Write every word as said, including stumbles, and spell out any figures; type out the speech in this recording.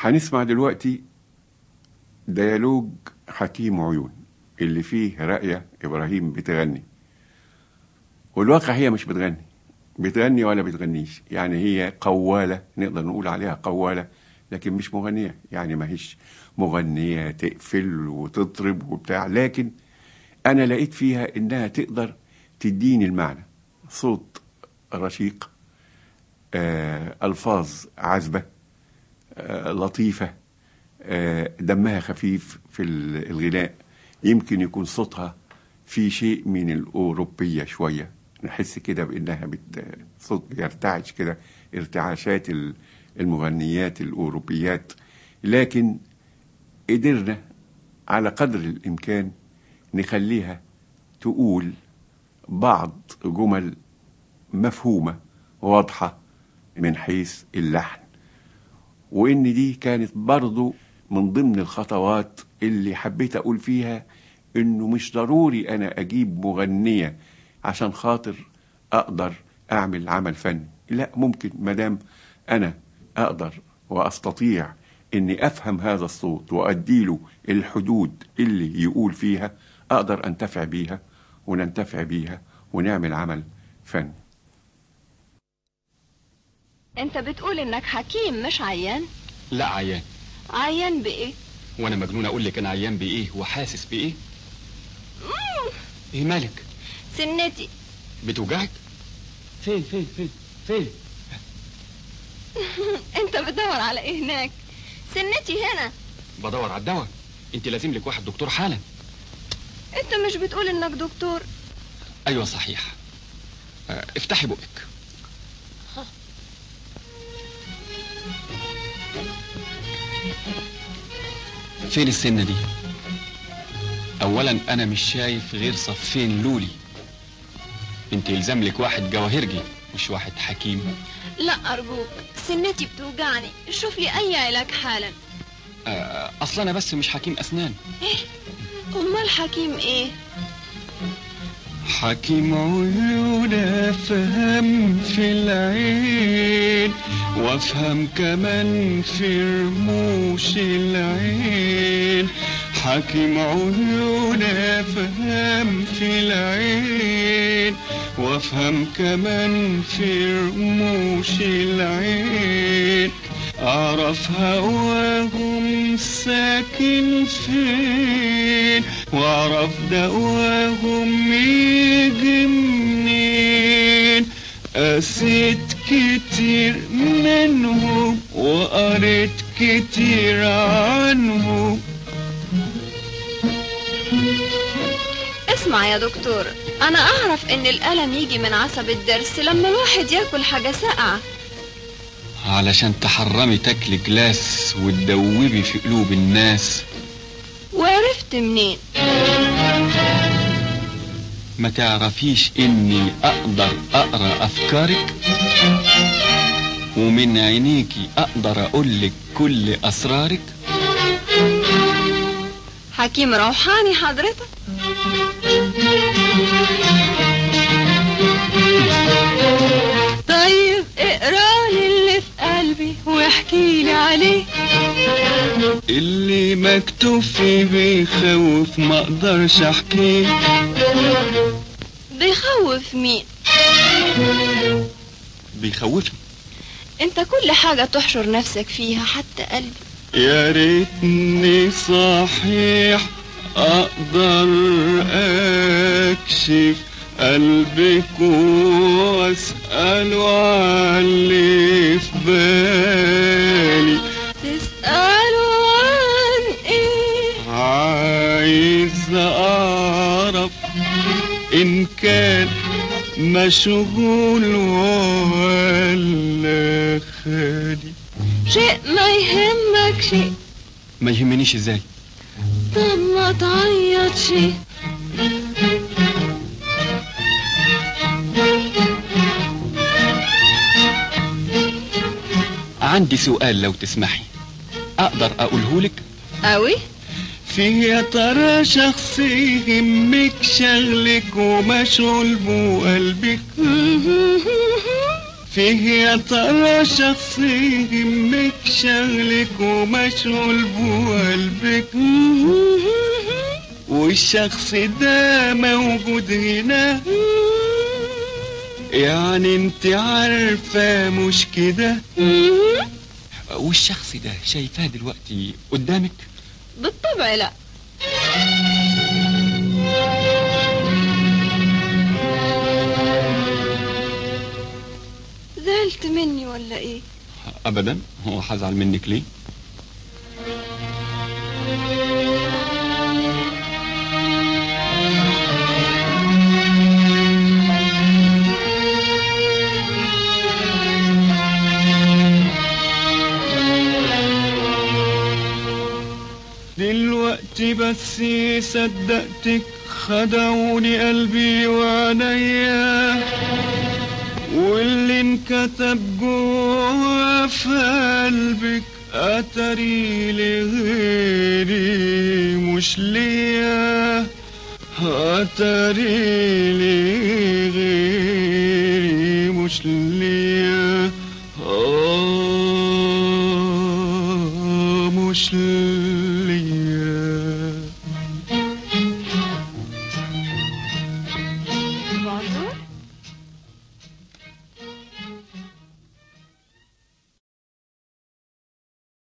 هنسمع دلوقتي ديالوج حكيم عيون اللي فيه رأية إبراهيم بتغني، والواقع هي مش بتغني بتغني ولا بتغنيش، يعني هي قوالة، نقدر نقول عليها قوالة، لكن مش مغنية. يعني ما هيش مغنية تقفل وتطرب وبتاع، لكن أنا لقيت فيها إنها تقدر تديني المعنى. صوت رشيق، آه، ألفاظ عذبة، آه، لطيفة، آه، دمها خفيف في الغناء. يمكن يكون صوتها في شيء من الأوروبية شوية، نحس كده بأنها بت... صوت يرتعش كده ارتعاشات المغنيات الأوروبيات، لكن قدرنا على قدر الإمكان نخليها تقول بعض جمل مفهومة واضحة من حيث اللحن. وإن دي كانت برضو من ضمن الخطوات اللي حبيت أقول فيها إنه مش ضروري أنا أجيب مغنية عشان خاطر أقدر أعمل عمل فني، لا، ممكن مدام أنا أقدر وأستطيع إني أفهم هذا الصوت وأديله الحدود اللي يقول فيها، أقدر أنتفع بيها وننتفع بيها ونعمل عمل فني. انت بتقول انك حكيم مش عيان؟ لا عيان. عيان بايه؟ وانا مجنون اقول لك انا عيان بايه وحاسس بايه؟ مم. ايه مالك؟ سنتي بتوجعك؟ فين فين فين فين؟ انت بتدور على ايه هناك؟ سنتي هنا. بدور على الدواء. انت لازم لك واحد دكتور حالا. انت مش بتقول انك دكتور؟ ايوه صحيح. اه افتحي بقك. فين السنة دي؟ اولا انا مش شايف غير صفين لولي. انت يلزم لك واحد جواهرجي مش واحد حكيم. لا ارجوك، سنتي بتوجعني، شوف لي اي علاج حالا. آه اصلا انا بس مش حكيم اسنان. ايه؟ امال حكيم ايه؟ حكيم عيون، افهم في العين وافهم كمان في رموش العين. حكيم عيون، افهم في العين وافهم كمان في رموش العين. اعرف هواهم ساكن فين واعرف دواهم يجي منين. قسيت كتير منهم وقريت كتير عنهم. اسمع يا دكتور، انا اعرف ان الالم يجي من عصب الضرس لما الواحد ياكل حاجة ساقعة. علشان تحرمي تاكلي جلاس وتدوبي في قلوب الناس. وعرفت منين؟ ما تعرفيش اني اقدر اقرا افكارك، ومن عينيكي اقدر اقولك كل اسرارك. حكيم روحاني حضرتك؟ طيب اقرالي اللي في قلبي واحكيلي عليه. اللي مكتوب فيه بيخوف ما اقدرش احكيه. بيخوف مين؟ بيخوفني. انت كل حاجة تحشر نفسك فيها حتى قلبي. يا ريتني صحيح اقدر اكشف قلبك واسأله عن اللي في بالي. تسأله عن ايه؟ عايز اعرف ان كان مشغول ولا خالي. شيء ما يهمك شيء. ما يهمنيش ازاي؟ طب ما تعيط شيء. عندي سؤال لو تسمحي اقدر اقولهولك؟ قوي. في يا ترى شخص يهمك شغلك ومشغول بقلبك؟ فيه يا ترى شخص يهمك شغلك ومشغول بقلبك، والشخص ده موجود هنا، يعني انت عارفة مش كده؟ والشخص ده شايفاه دلوقتي قدامك؟ بالطبع لا. زعلت مني ولا ايه؟ ابدا، هو هزعل منك ليه؟ دلوقتي بس صدقتك، خدعوني قلبي وعينيا، واللي انكتب جوا في قلبك اتاري لغيري مش ليا، اتاري لغيري مش ليا، آه مش ليا. بونجور.